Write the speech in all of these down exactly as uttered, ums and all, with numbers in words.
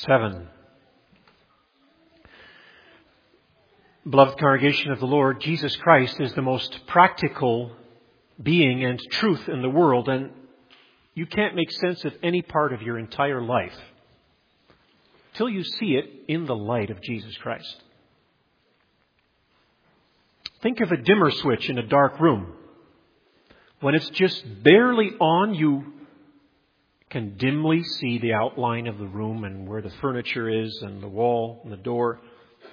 Seven. Beloved congregation of the Lord, Jesus Christ is the most practical being and truth in the world, and you can't make sense of any part of your entire life till you see it in the light of Jesus Christ. Think of a dimmer switch in a dark room. When it's just barely on, you can dimly see the outline of the room and where the furniture is and the wall and the door.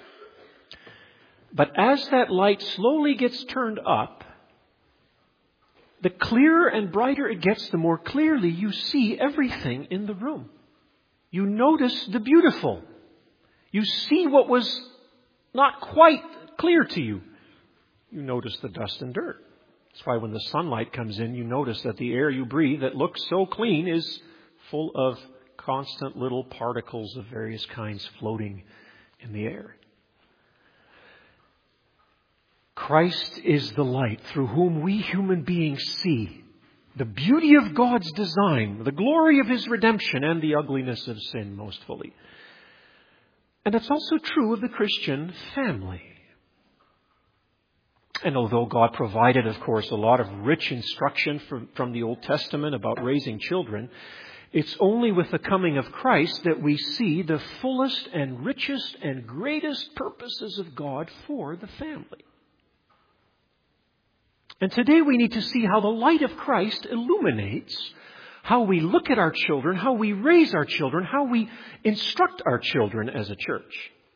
But as that light slowly gets turned up, the clearer and brighter it gets, the more clearly you see everything in the room. You notice the beautiful. You see what was not quite clear to you. You notice the dust and dirt. That's why when the sunlight comes in, you notice that the air you breathe that looks so clean is full of constant little particles of various kinds floating in the air. Christ is the light through whom we human beings see the beauty of God's design, the glory of His redemption, and the ugliness of sin most fully. And it's also true of the Christian family. And although God provided, of course, a lot of rich instruction from, from the Old Testament about raising children, it's only with the coming of Christ that we see the fullest and richest and greatest purposes of God for the family. And today we need to see how the light of Christ illuminates how we look at our children, how we raise our children, how we instruct our children as a church.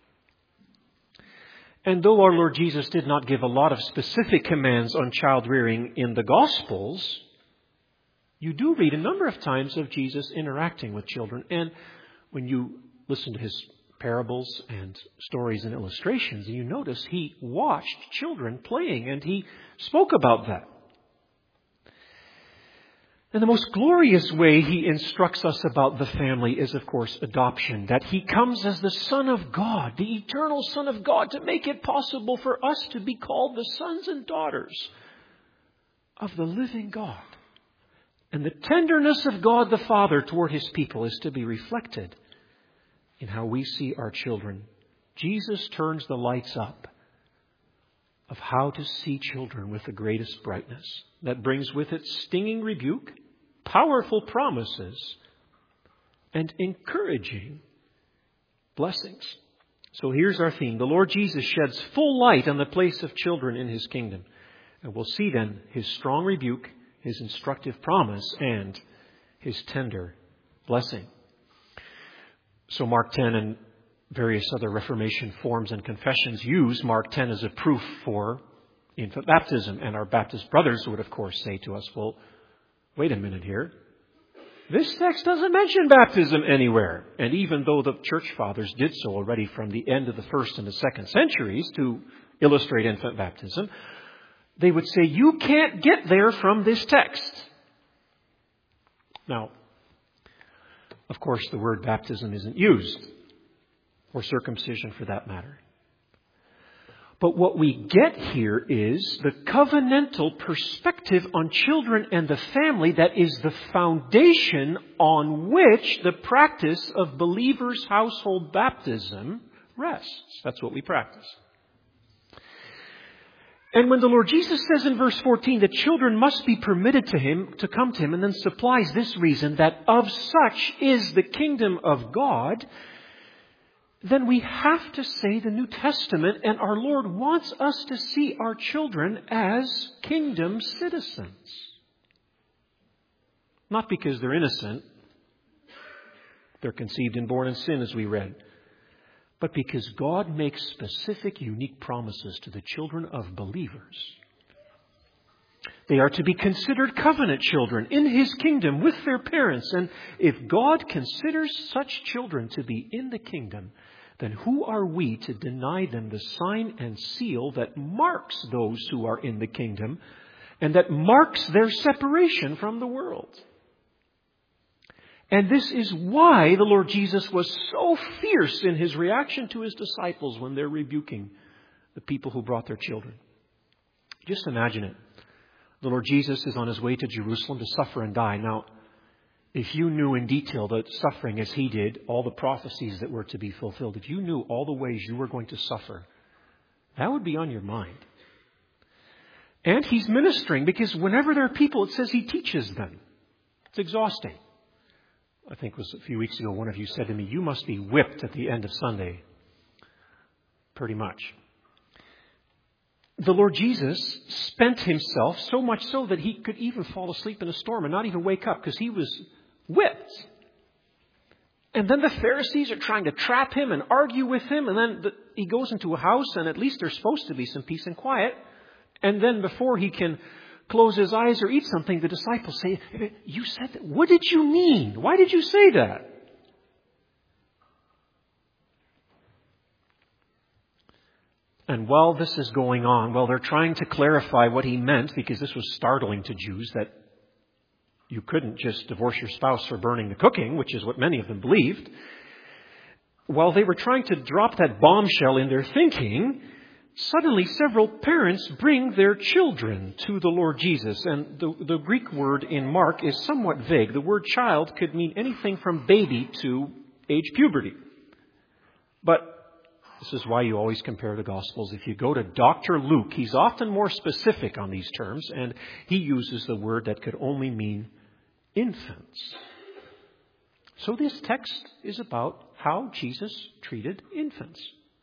And though our Lord Jesus did not give a lot of specific commands on child rearing in the Gospels, you do read a number of times of Jesus interacting with children. And when you listen to His parables and stories and illustrations, you notice He watched children playing and He spoke about that. And the most glorious way He instructs us about the family is, of course, adoption. That He comes as the Son of God, the eternal Son of God, to make it possible for us to be called the sons and daughters of the living God. And the tenderness of God the Father toward His people is to be reflected in how we see our children. Jesus turns the lights up of how to see children with the greatest brightness. That brings with it stinging rebuke, powerful promises, and encouraging blessings. So here's our theme. The Lord Jesus sheds full light on the place of children in His kingdom. And we'll see then His strong rebuke, His instructive promise, and His tender blessing. So Mark ten and various other Reformation forms and confessions use Mark ten as a proof for infant baptism. And our Baptist brothers would, of course, say to us, well, wait a minute here. This text doesn't mention baptism anywhere. And even though the church fathers did so already from the end of the first and the second centuries to illustrate infant baptism, they would say, you can't get there from this text. Now, of course, the word baptism isn't used, or circumcision for that matter. But what we get here is the covenantal perspective on children and the family that is the foundation on which the practice of believers' household baptism rests. That's what we practice. And when the Lord Jesus says in verse fourteen that children must be permitted to Him, to come to Him, and then supplies this reason that of such is the kingdom of God, then we have to say the New Testament and our Lord wants us to see our children as kingdom citizens. Not because they're innocent. They're conceived and born in sin, as we read. But because God makes specific, unique promises to the children of believers. They are to be considered covenant children in His kingdom with their parents. And if God considers such children to be in the kingdom, then who are we to deny them the sign and seal that marks those who are in the kingdom and that marks their separation from the world? And this is why the Lord Jesus was so fierce in His reaction to His disciples when they're rebuking the people who brought their children. Just imagine it. The Lord Jesus is on His way to Jerusalem to suffer and die. Now, If you knew in detail the suffering as he did, all the prophecies that were to be fulfilled, if you knew all the ways you were going to suffer, that would be on your mind. And he's ministering because whenever there are people, it says he teaches them. It's exhausting. I think it was a few weeks ago, one of you said to me, you must be whipped at the end of Sunday. Pretty much. The Lord Jesus spent himself so much so that he could even fall asleep in a storm and not even wake up because he was whipped. And then the Pharisees are trying to trap him and argue with him. And then the, he goes into a house and at least there's supposed to be some peace and quiet. And then before he can close his eyes or eat something, the disciples say, you said that. What did you mean? Why did you say that? And while this is going on, while they're trying to clarify what he meant, because this was startling to Jews, that you couldn't just divorce your spouse for burning the cooking, which is what many of them believed. While they were trying to drop that bombshell in their thinking, suddenly several parents bring their children to the Lord Jesus. And the, the Greek word in Mark is somewhat vague. The word child could mean anything from baby to age puberty. But this is why you always compare the Gospels. If you go to Doctor Luke, he's often more specific on these terms, and he uses the word that could only mean infants. So this text is about how Jesus treated infants.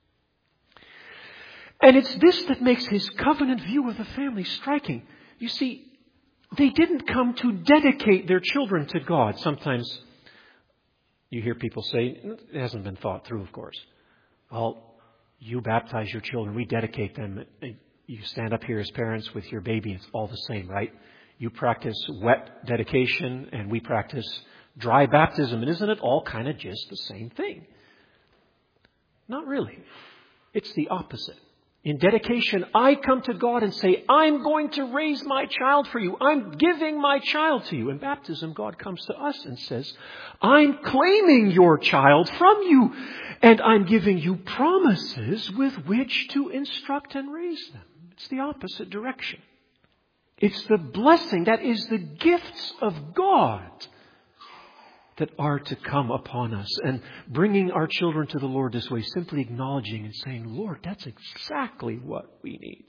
And it's this that makes his covenant view of the family striking. You see, they didn't come to dedicate their children to God. Sometimes you hear people say, it hasn't been thought through, of course. Well, you baptize your children, we dedicate them. You stand up here as parents with your baby, it's all the same, right? You practice wet dedication and we practice dry baptism. And isn't it all kind of just the same thing? Not really. It's the opposite. In dedication, I come to God and say, I'm going to raise my child for you. I'm giving my child to you. In baptism, God comes to us and says, I'm claiming your child from you. And I'm giving you promises with which to instruct and raise them. It's the opposite direction. It's the blessing that is the gifts of God that are to come upon us. And bringing our children to the Lord this way, simply acknowledging and saying, Lord, that's exactly what we need.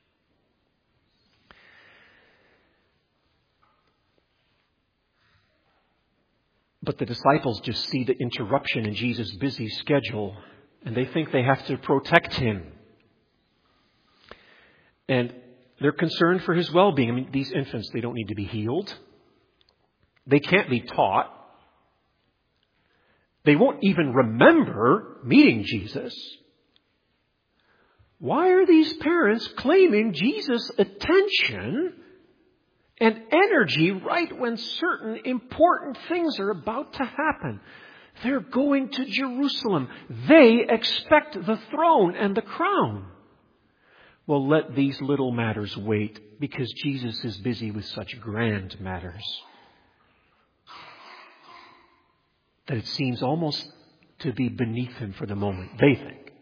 But the disciples just see the interruption in Jesus' busy schedule, and they think they have to protect him. And they're concerned for his well-being. I mean, these infants, they don't need to be healed. They can't be taught. They won't even remember meeting Jesus. Why are these parents claiming Jesus' attention and energy right when certain important things are about to happen? They're going to Jerusalem. They expect the throne and the crown. Well, let these little matters wait, because Jesus is busy with such grand matters that it seems almost to be beneath him for the moment, they think.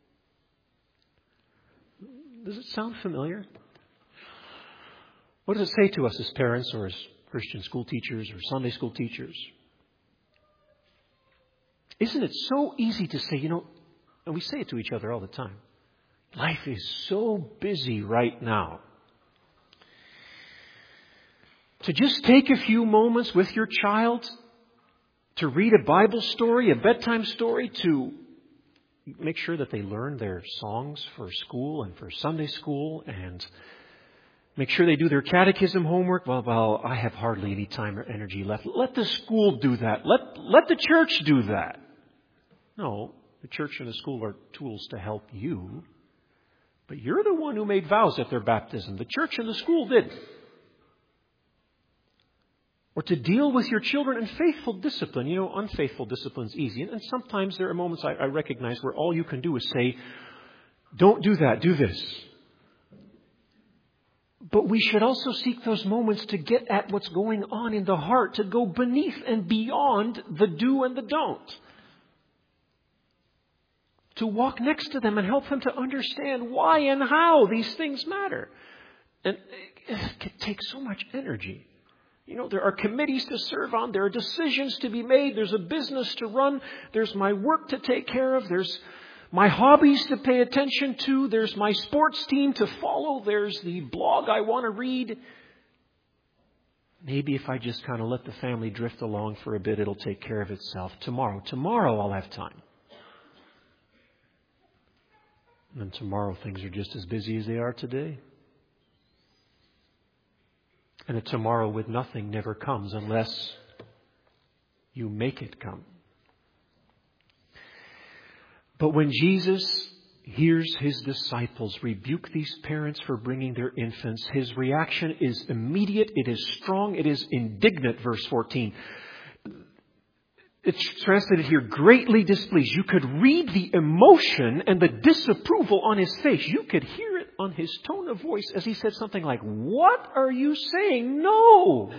Does it sound familiar? What does it say to us as parents or as Christian school teachers or Sunday school teachers? Isn't it so easy to say, you know, and we say it to each other all the time, life is so busy right now. To just take a few moments with your child to read a Bible story, a bedtime story, to make sure that they learn their songs for school and for Sunday school, and make sure they do their catechism homework. Well, well, I have hardly any time or energy left. Let the school do that. Let, let the church do that. No, the church and the school are tools to help you. But you're the one who made vows at their baptism. The church and the school did. Or to deal with your children in faithful discipline. You know, unfaithful discipline is easy. And sometimes there are moments I, I recognize where all you can do is say, don't do that, do this. But we should also seek those moments to get at what's going on in the heart, to go beneath and beyond the do and the don't. To walk next to them and help them to understand why and how these things matter. And it can take so much energy. You know, there are committees to serve on. There are decisions to be made. There's a business to run. There's my work to take care of. There's my hobbies to pay attention to. There's my sports team to follow. There's the blog I want to read. Maybe if I just kind of let the family drift along for a bit, it'll take care of itself. Tomorrow, tomorrow I'll have time. And then tomorrow things are just as busy as they are today. And a tomorrow with nothing never comes unless you make it come. But when Jesus hears His disciples rebuke these parents for bringing their infants, His reaction is immediate, it is strong, it is indignant, verse fourteen. It's translated here, greatly displeased. You could read the emotion and the disapproval on His face. You could hear it on His tone of voice as He said something like, "What are you saying? No!"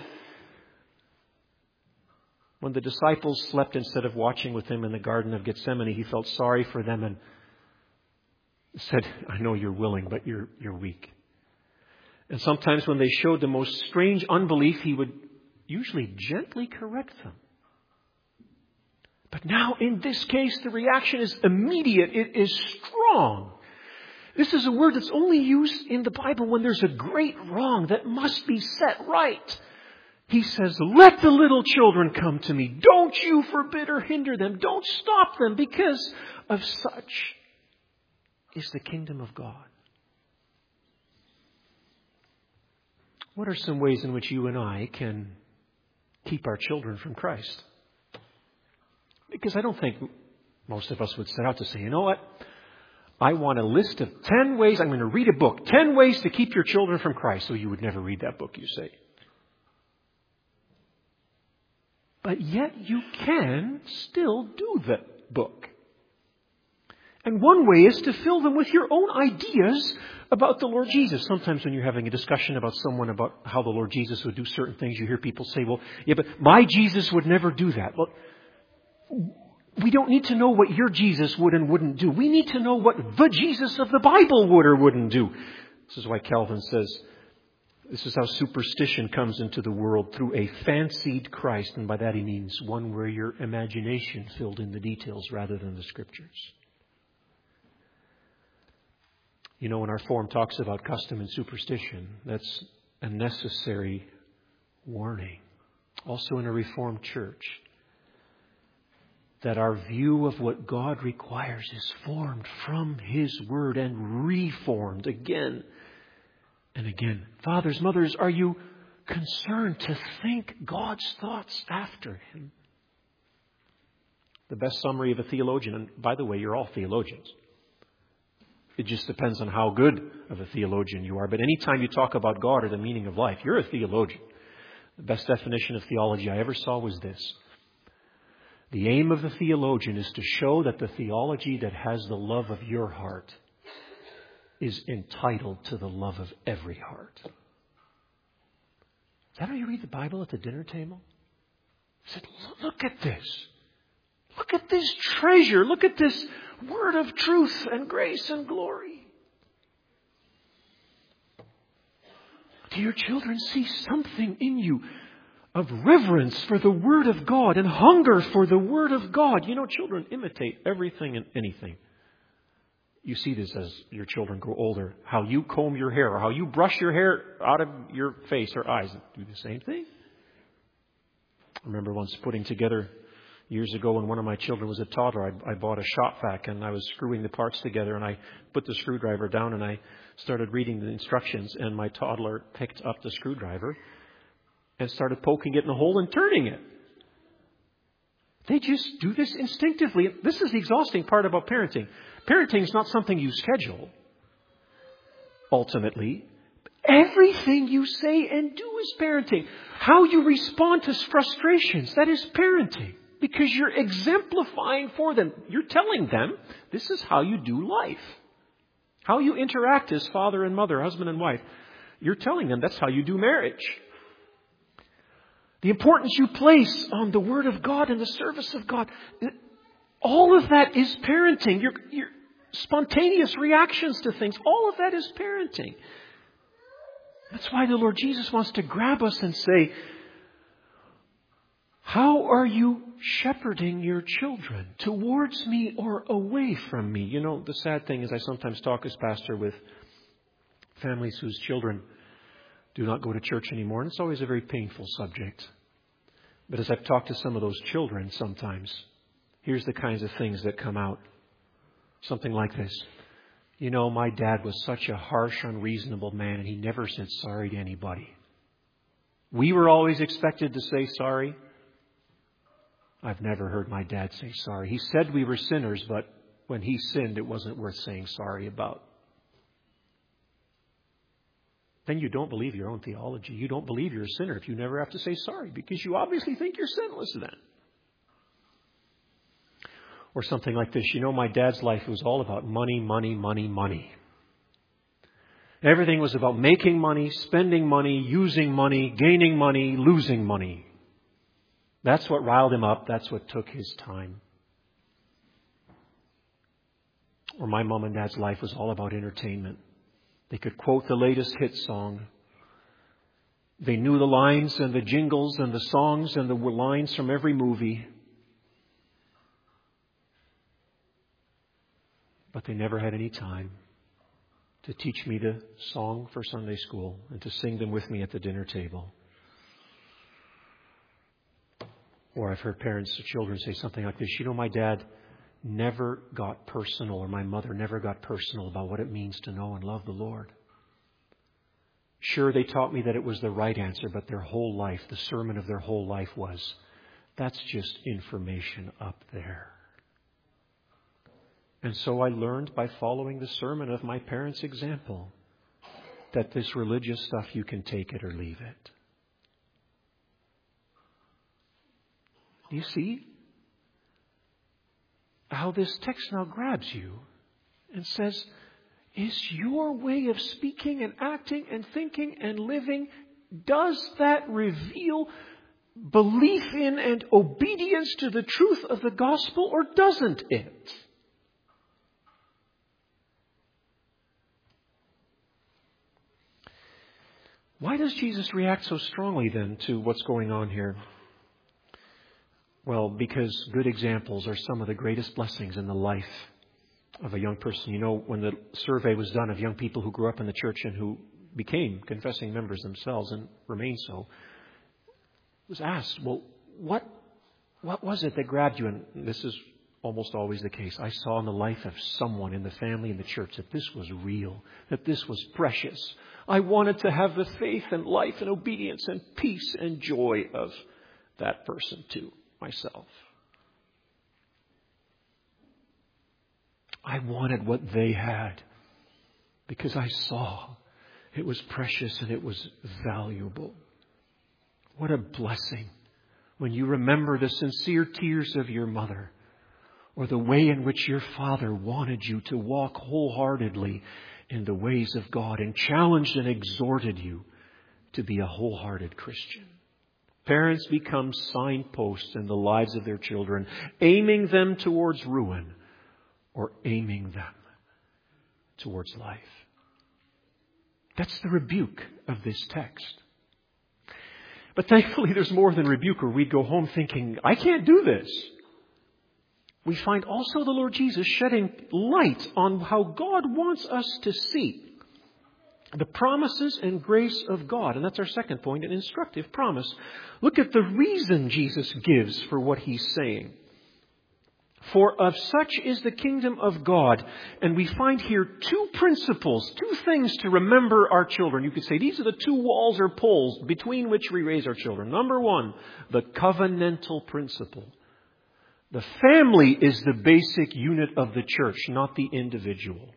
When the disciples slept instead of watching with Him in the Garden of Gethsemane, He felt sorry for them and said, "I know you're willing, but you're you're weak." And sometimes when they showed the most strange unbelief, He would usually gently correct them. But now in this case, the reaction is immediate. It is strong. This is a word that's only used in the Bible when there's a great wrong that must be set right. He says, "Let the little children come to me. Don't you forbid or hinder them. Don't stop them, because of such is the kingdom of God." What are some ways in which you and I can keep our children from Christ? Because I don't think most of us would set out to say, you know what? I want a list of ten ways. I'm going to read a book. ten ways to keep your children from Christ. So you would never read that book, you say. But yet you can still do that book. And one way is to fill them with your own ideas about the Lord Jesus. Sometimes when you're having a discussion about someone about how the Lord Jesus would do certain things, you hear people say, well, yeah, but my Jesus would never do that. Well, we don't need to know what your Jesus would and wouldn't do. We need to know what the Jesus of the Bible would or wouldn't do. This is why Calvin says, this is how superstition comes into the world, through a fancied Christ. And by that he means one where your imagination filled in the details rather than the Scriptures. You know, when our form talks about custom and superstition, that's a necessary warning. Also in a Reformed church, that our view of what God requires is formed from His Word and reformed again and again. Fathers, mothers, are you concerned to think God's thoughts after Him? The best summary of a theologian, and by the way, you're all theologians. It just depends on how good of a theologian you are. But anytime you talk about God or the meaning of life, you're a theologian. The best definition of theology I ever saw was this. The aim of the theologian is to show that the theology that has the love of your heart is entitled to the love of every heart. Is that how you read the Bible at the dinner table? I said, look at this. Look at this treasure. Look at this word of truth and grace and glory. Do your children see something in you of reverence for the Word of God and hunger for the Word of God? You know, children imitate everything and anything. You see this as your children grow older. How you comb your hair or how you brush your hair out of your face or eyes. Do the same thing. I remember once putting together, years ago when one of my children was a toddler, I, I bought a shop vac and I was screwing the parts together, and I put the screwdriver down and I started reading the instructions, and my toddler picked up the screwdriver and started poking it in the hole and turning it. They just do this instinctively. This is the exhausting part about parenting. Parenting is not something you schedule. Ultimately, everything you say and do is parenting. How you respond to frustrations, that is parenting. Because you're exemplifying for them. You're telling them this is how you do life. How you interact as father and mother, husband and wife. You're telling them that's how you do marriage. The importance you place on the Word of God and the service of God. All of that is parenting. Your, your spontaneous reactions to things. All of that is parenting. That's why the Lord Jesus wants to grab us and say, How are you shepherding your children? Towards me or away from me? You know, the sad thing is I sometimes talk as pastor with families whose children do not go to church anymore. And it's always a very painful subject. But as I've talked to some of those children sometimes, here's the kinds of things that come out. Something like this. You know, my dad was such a harsh, unreasonable man, and he never said sorry to anybody. We were always expected to say sorry. I've never heard my dad say sorry. He said we were sinners, but when he sinned, it wasn't worth saying sorry about. Then you don't believe your own theology. You don't believe you're a sinner if you never have to say sorry, because you obviously think you're sinless then. Or something like this. You know, my dad's life was all about money, money, money, money. Everything was about making money, spending money, using money, gaining money, losing money. That's what riled him up. That's what took his time. Or my mom and dad's life was all about entertainment. They could quote the latest hit song. They knew the lines and the jingles and the songs and the lines from every movie. But they never had any time to teach me the song for Sunday school and to sing them with me at the dinner table. Or I've heard parents of children say something like this. You know, my dad never got personal, or my mother never got personal about what it means to know and love the Lord. Sure, they taught me that it was the right answer, but their whole life, the sermon of their whole life was, that's just information up there. And so I learned by following the sermon of my parents' example that this religious stuff, you can take it or leave it. Do you see how this text now grabs you and says, is your way of speaking and acting and thinking and living, does that reveal belief in and obedience to the truth of the gospel, or doesn't it? Why does Jesus react so strongly then to what's going on here? Well, because good examples are some of the greatest blessings in the life of a young person. You know, when the survey was done of young people who grew up in the church and who became confessing members themselves and remain so, it was asked, well, what, what was it that grabbed you? And this is almost always the case. I saw in the life of someone in the family, in the church, that this was real, that this was precious. I wanted to have the faith and life and obedience and peace and joy of that person too, myself. I wanted what they had because I saw it was precious and it was valuable. What a blessing when you remember the sincere tears of your mother, or the way in which your father wanted you to walk wholeheartedly in the ways of God and challenged and exhorted you to be a wholehearted Christian. Parents become signposts in the lives of their children, aiming them towards ruin or aiming them towards life. That's the rebuke of this text. But thankfully there's more than rebuke, or we'd go home thinking, I can't do this. We find also the Lord Jesus shedding light on how God wants us to see the promises and grace of God. And that's our second point, an instructive promise. Look at the reason Jesus gives for what he's saying. For of such is the kingdom of God. And we find here two principles, two things to remember our children. You could say these are the two walls or poles between which we raise our children. Number one, the covenantal principle. The family is the basic unit of the church, not the individual.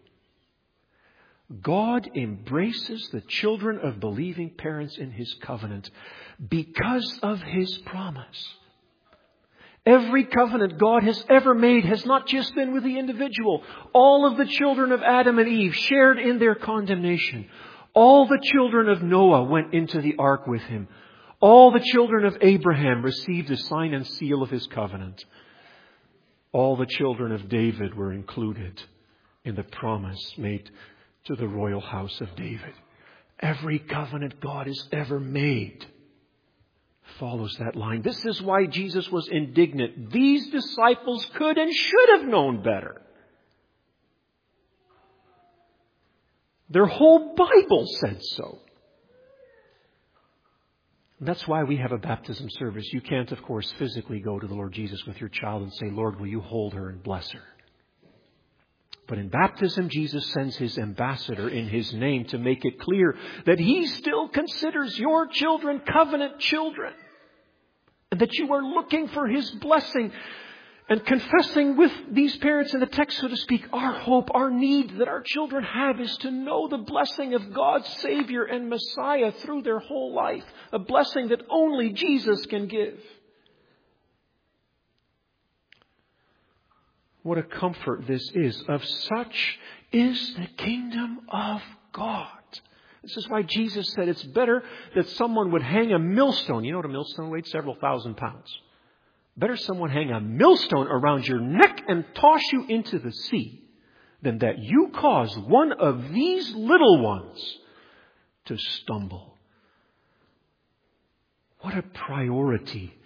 God embraces the children of believing parents in His covenant because of His promise. Every covenant God has ever made has not just been with the individual. All of the children of Adam and Eve shared in their condemnation. All the children of Noah went into the ark with him. All the children of Abraham received the sign and seal of his covenant. All the children of David were included in the promise made to the royal house of David. Every covenant God has ever made follows that line. This is why Jesus was indignant. These disciples could and should have known better. Their whole Bible said so. And that's why we have a baptism service. You can't, of course, physically go to the Lord Jesus with your child and say, Lord, will you hold her and bless her? But in baptism, Jesus sends His ambassador in His name to make it clear that He still considers your children covenant children. And that you are looking for His blessing and confessing with these parents in the text, so to speak, our hope, our need that our children have is to know the blessing of God's Savior and Messiah through their whole life. A blessing that only Jesus can give. What a comfort this is. Of such is the kingdom of God. This is why Jesus said it's better that someone would hang a millstone. You know what a millstone weighed? Several thousand pounds. Better someone hang a millstone around your neck and toss you into the sea than that you cause one of these little ones to stumble. What a priority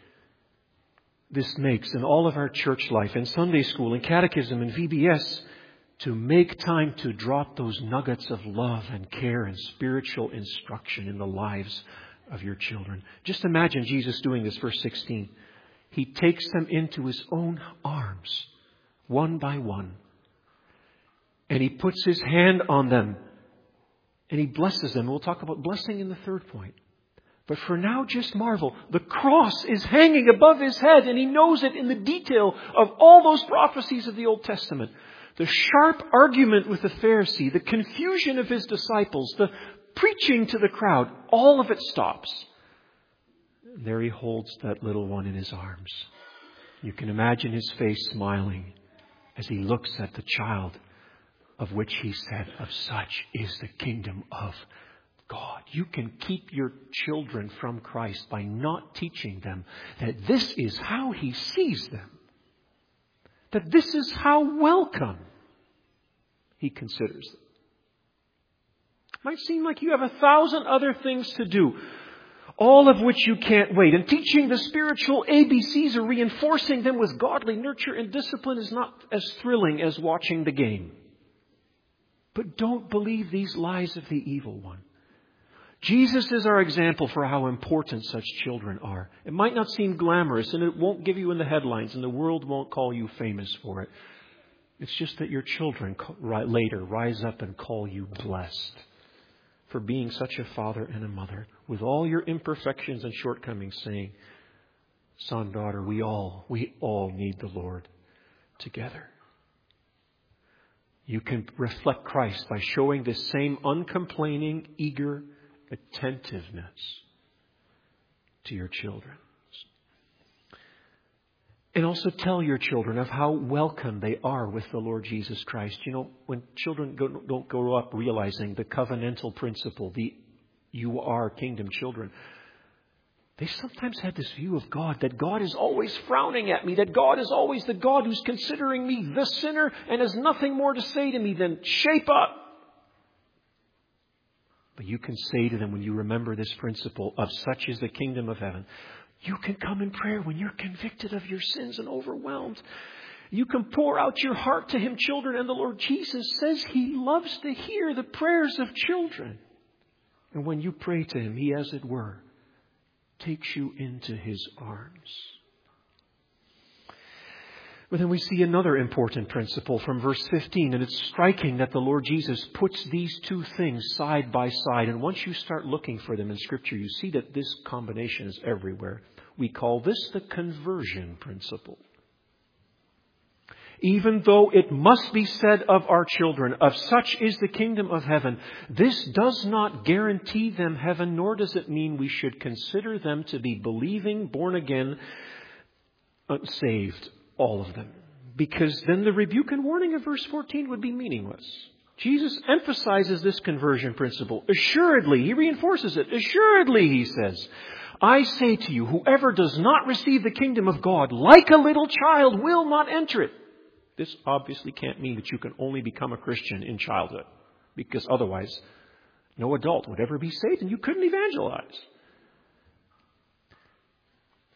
this makes in all of our church life, in Sunday school, in catechism, in V B S, to make time to drop those nuggets of love and care and spiritual instruction in the lives of your children. Just imagine Jesus doing this, verse sixteen. He takes them into His own arms, one by one. And He puts His hand on them. And He blesses them. We'll talk about blessing in the third point. But for now, just marvel. The cross is hanging above His head, and He knows it in the detail of all those prophecies of the Old Testament. The sharp argument with the Pharisee, the confusion of His disciples, the preaching to the crowd, all of it stops. And there He holds that little one in His arms. You can imagine His face smiling as He looks at the child of which He said, of such is the kingdom of God. You can keep your children from Christ by not teaching them that this is how He sees them. That this is how welcome He considers them. It might seem like you have a thousand other things to do, all of which you can't wait. And teaching the spiritual A B Cs or reinforcing them with godly nurture and discipline is not as thrilling as watching the game. But don't believe these lies of the evil one. Jesus is our example for how important such children are. It might not seem glamorous, and it won't give you in the headlines, and the world won't call you famous for it. It's just that your children later rise up and call you blessed for being such a father and a mother, with all your imperfections and shortcomings, saying, son, daughter, we all, we all need the Lord together. You can reflect Christ by showing this same uncomplaining, eager attentiveness to your children. And also tell your children of how welcome they are with the Lord Jesus Christ. You know, when children go, don't grow up realizing the covenantal principle, the you are kingdom children, they sometimes had this view of God, that God is always frowning at me, that God is always the God who's considering me the sinner and has nothing more to say to me than shape up. But you can say to them, when you remember this principle of such is the kingdom of heaven, you can come in prayer when you're convicted of your sins and overwhelmed. You can pour out your heart to Him, children, and the Lord Jesus says He loves to hear the prayers of children. And when you pray to Him, He, as it were, takes you into His arms. But then we see another important principle from verse fifteen, and it's striking that the Lord Jesus puts these two things side by side. And once you start looking for them in Scripture, you see that this combination is everywhere. We call this the conversion principle. Even though it must be said of our children, of such is the kingdom of heaven, this does not guarantee them heaven, nor does it mean we should consider them to be believing, born again, saved. All of them. Because then the rebuke and warning of verse fourteen would be meaningless. Jesus emphasizes this conversion principle. Assuredly, He reinforces it. Assuredly, He says, I say to you, whoever does not receive the kingdom of God like a little child will not enter it. This obviously can't mean that you can only become a Christian in childhood, because otherwise no adult would ever be saved and you couldn't evangelize.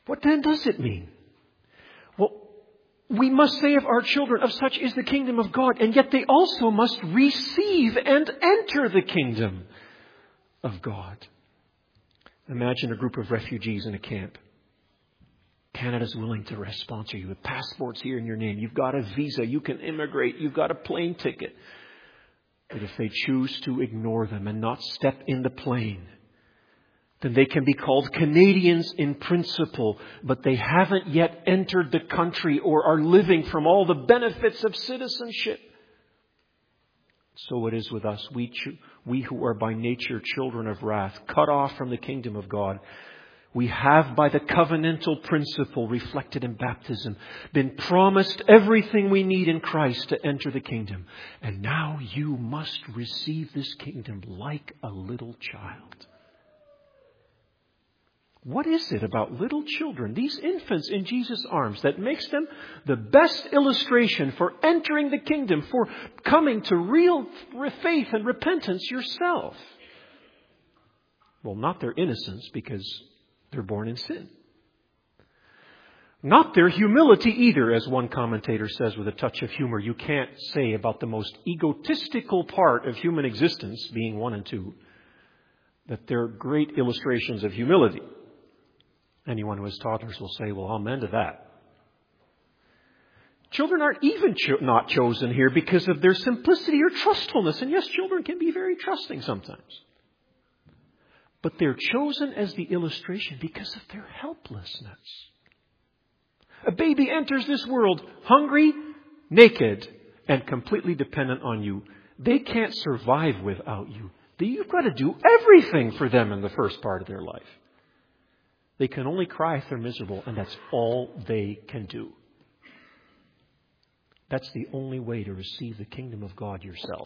What then does it mean? Well, we must say of our children, of such is the kingdom of God, and yet they also must receive and enter the kingdom of God. Imagine a group of refugees in a camp. Canada's willing to sponsor you with passports here in your name. You've got a visa. You can immigrate. You've got a plane ticket. But if they choose to ignore them and not step in the plane, then they can be called Canadians in principle, but they haven't yet entered the country or are living from all the benefits of citizenship. So it is with us. We, cho- we who are by nature children of wrath, cut off from the kingdom of God. We have, by the covenantal principle reflected in baptism, been promised everything we need in Christ to enter the kingdom. And now you must receive this kingdom like a little child. What is it about little children, these infants in Jesus' arms, that makes them the best illustration for entering the kingdom, for coming to real faith and repentance yourself? Well, not their innocence, because they're born in sin. Not their humility either, as one commentator says with a touch of humor. You can't say about the most egotistical part of human existence, being one and two, that they're great illustrations of humility. Anyone who has toddlers will say, well, amen to that. Children aren't even cho- not chosen here because of their simplicity or trustfulness. And yes, children can be very trusting sometimes. But they're chosen as the illustration because of their helplessness. A baby enters this world hungry, naked, and completely dependent on you. They can't survive without you. You've got to do everything for them in the first part of their life. They can only cry if they're miserable, and that's all they can do. That's the only way to receive the kingdom of God yourself.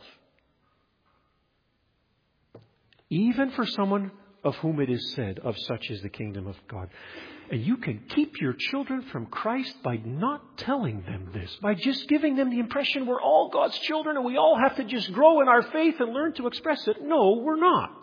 Even for someone of whom it is said, of such is the kingdom of God. And you can keep your children from Christ by not telling them this, by just giving them the impression we're all God's children and we all have to just grow in our faith and learn to express it. No, we're not.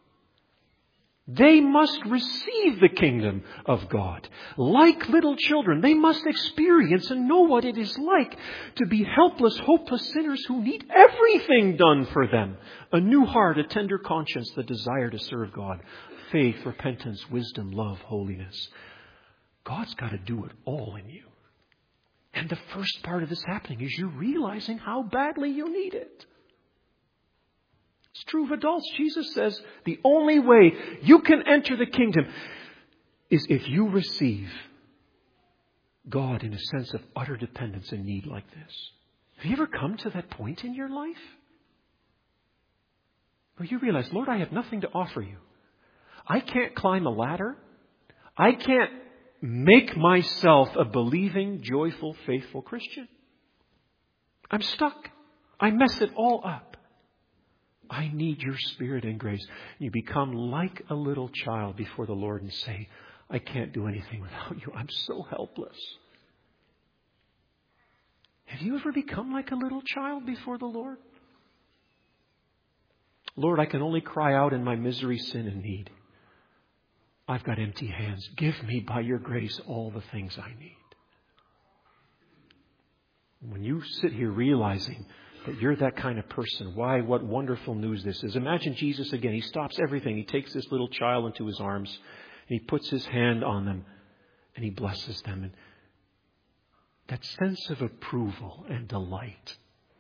They must receive the kingdom of God. Like little children, they must experience and know what it is like to be helpless, hopeless sinners who need everything done for them. A new heart, a tender conscience, the desire to serve God. Faith, repentance, wisdom, love, holiness. God's got to do it all in you. And the first part of this happening is you realizing how badly you need it. It's true of adults. Jesus says the only way you can enter the kingdom is if you receive God in a sense of utter dependence and need like this. Have you ever come to that point in your life? Where you realize, Lord, I have nothing to offer you. I can't climb a ladder. I can't make myself a believing, joyful, faithful Christian. I'm stuck. I mess it all up. I need your Spirit and grace. You become like a little child before the Lord and say, I can't do anything without you. I'm so helpless. Have you ever become like a little child before the Lord? Lord, I can only cry out in my misery, sin, and need. I've got empty hands. Give me by your grace all the things I need. When you sit here realizing that you're that kind of person, why, what wonderful news this is. Imagine Jesus again. He stops everything. He takes this little child into his arms and he puts his hand on them and he blesses them. And that sense of approval and delight.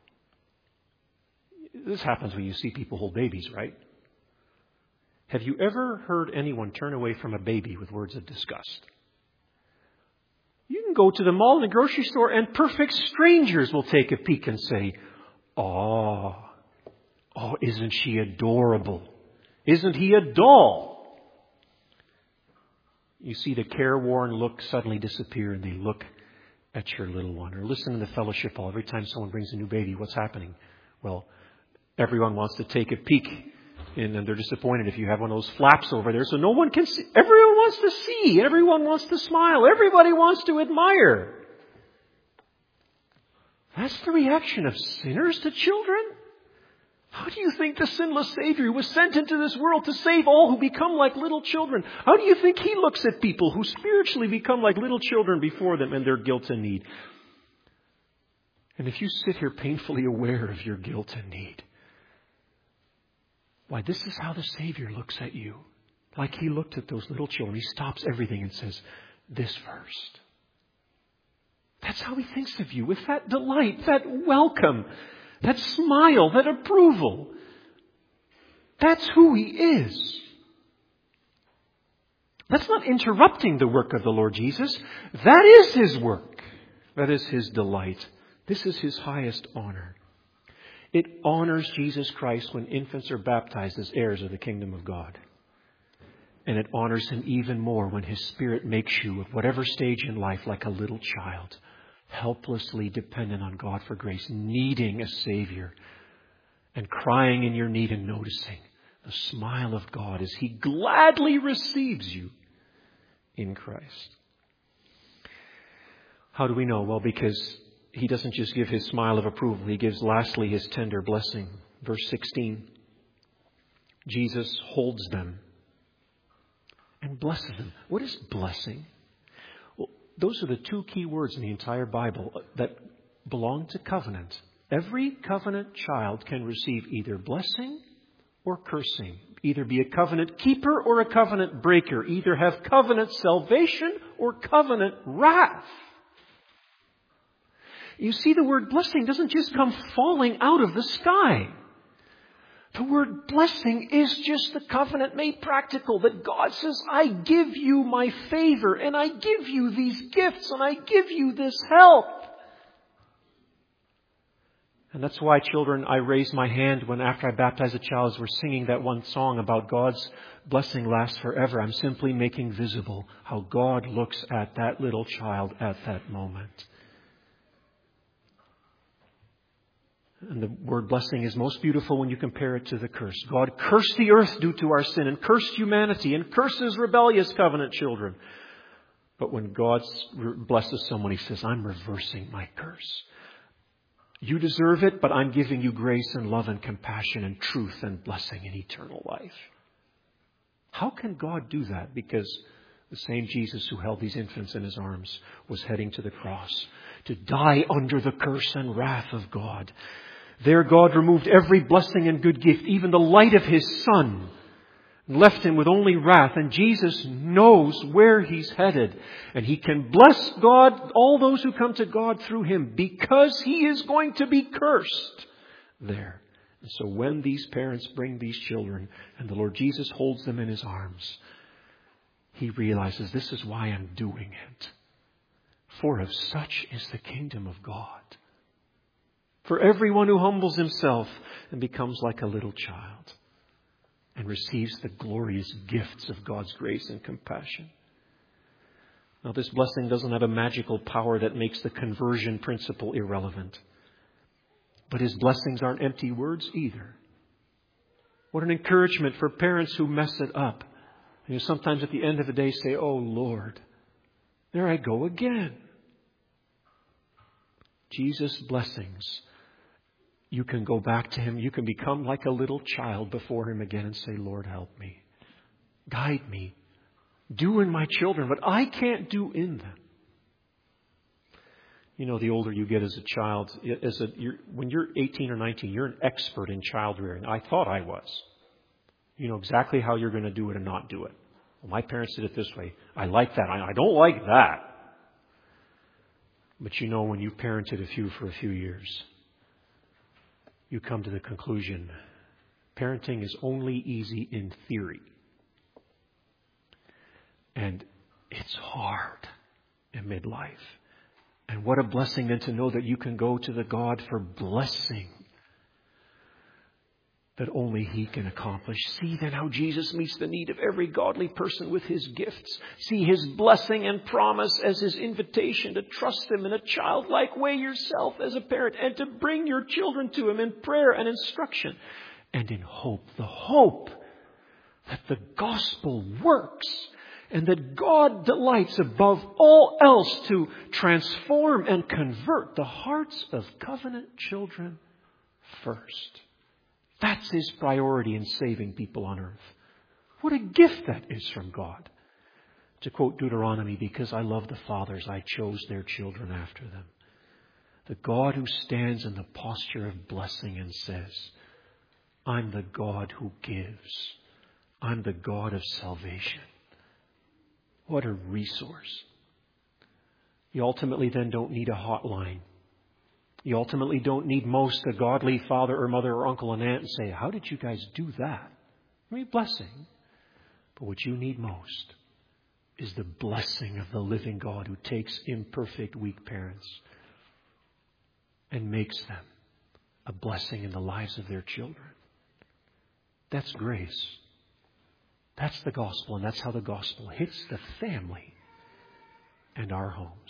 This happens when you see people hold babies, right? Have you ever heard anyone turn away from a baby with words of disgust? You can go to the mall and the grocery store and perfect strangers will take a peek and say, Oh, oh, isn't she adorable? Isn't he a doll? You see the careworn look suddenly disappear and they look at your little one. Or listen in the fellowship hall. Every time someone brings a new baby, what's happening? Well, everyone wants to take a peek in, and they're disappointed if you have one of those flaps over there. So no one can see. Everyone wants to see. Everyone wants to smile. Everybody wants to admire. That's the reaction of sinners to children. How do you think the sinless Savior who was sent into this world to save all who become like little children, how do you think He looks at people who spiritually become like little children before them and their guilt and need? And if you sit here painfully aware of your guilt and need, why, this is how the Savior looks at you. Like He looked at those little children. He stops everything and says, this first. That's how He thinks of you, with that delight, that welcome, that smile, that approval. That's who He is. That's not interrupting the work of the Lord Jesus. That is His work. That is His delight. This is His highest honor. It honors Jesus Christ when infants are baptized as heirs of the kingdom of God. And it honors Him even more when His Spirit makes you, at whatever stage in life, like a little child, helplessly dependent on God for grace, needing a Savior, and crying in your need and noticing the smile of God as He gladly receives you in Christ. How do we know? Well, because He doesn't just give His smile of approval. He gives, lastly, His tender blessing. Verse sixteen. Jesus holds them and blesses them. What is blessing? Well, those are the two key words in the entire Bible that belong to covenant. Every covenant child can receive either blessing or cursing. Either be a covenant keeper or a covenant breaker. Either have covenant salvation or covenant wrath. You see, the word blessing doesn't just come falling out of the sky. The word blessing is just the covenant made practical. That God says, I give you my favor, and I give you these gifts, and I give you this help. And that's why, children, I raise my hand when, after I baptize a child, as we're singing that one song about God's blessing lasts forever. I'm simply making visible how God looks at that little child at that moment. And the word blessing is most beautiful when you compare it to the curse. God cursed the earth due to our sin, and cursed humanity, and curses rebellious covenant children. But when God blesses someone, He says, I'm reversing my curse. You deserve it, but I'm giving you grace and love and compassion and truth and blessing and eternal life. How can God do that? Because the same Jesus who held these infants in His arms was heading to the cross to die under the curse and wrath of God. There God removed every blessing and good gift, even the light of His Son, and left Him with only wrath. And Jesus knows where He's headed. And He can bless God, all those who come to God through Him, because He is going to be cursed there. And so when these parents bring these children and the Lord Jesus holds them in His arms, He realizes, this is why I'm doing it. For of such is the kingdom of God. For everyone who humbles himself and becomes like a little child and receives the glorious gifts of God's grace and compassion. Now, this blessing doesn't have a magical power that makes the conversion principle irrelevant. But His blessings aren't empty words either. What an encouragement for parents who mess it up. And you sometimes at the end of the day say, oh Lord, there I go again. Jesus' blessings. You can go back to Him. You can become like a little child before Him again and say, Lord, help me. Guide me. Do in my children what I can't do in them. You know, the older you get as a child, as a, you're, when you're eighteen or nineteen, you're an expert in child rearing. I thought I was. You know exactly how you're going to do it and not do it. Well, my parents did it this way. I like that. I, I don't like that. But you know, when you parented a few for a few years, you come to the conclusion, parenting is only easy in theory. And it's hard in midlife. And what a blessing then to know that you can go to the God for blessing that only He can accomplish. See then how Jesus meets the need of every godly person with His gifts. See His blessing and promise as His invitation to trust Him in a childlike way yourself as a parent, and to bring your children to Him in prayer and instruction and in hope. The hope that the gospel works and that God delights above all else to transform and convert the hearts of covenant children first. That's His priority in saving people on earth. What a gift that is from God. To quote Deuteronomy, because I love the fathers, I chose their children after them. The God who stands in the posture of blessing and says, I'm the God who gives. I'm the God of salvation. What a resource. You ultimately then don't need a hotline. You ultimately don't need most a godly father or mother or uncle and aunt and say, how did you guys do that? I mean, blessing. But what you need most is the blessing of the living God who takes imperfect, weak parents and makes them a blessing in the lives of their children. That's grace. That's the gospel, and that's how the gospel hits the family and our homes.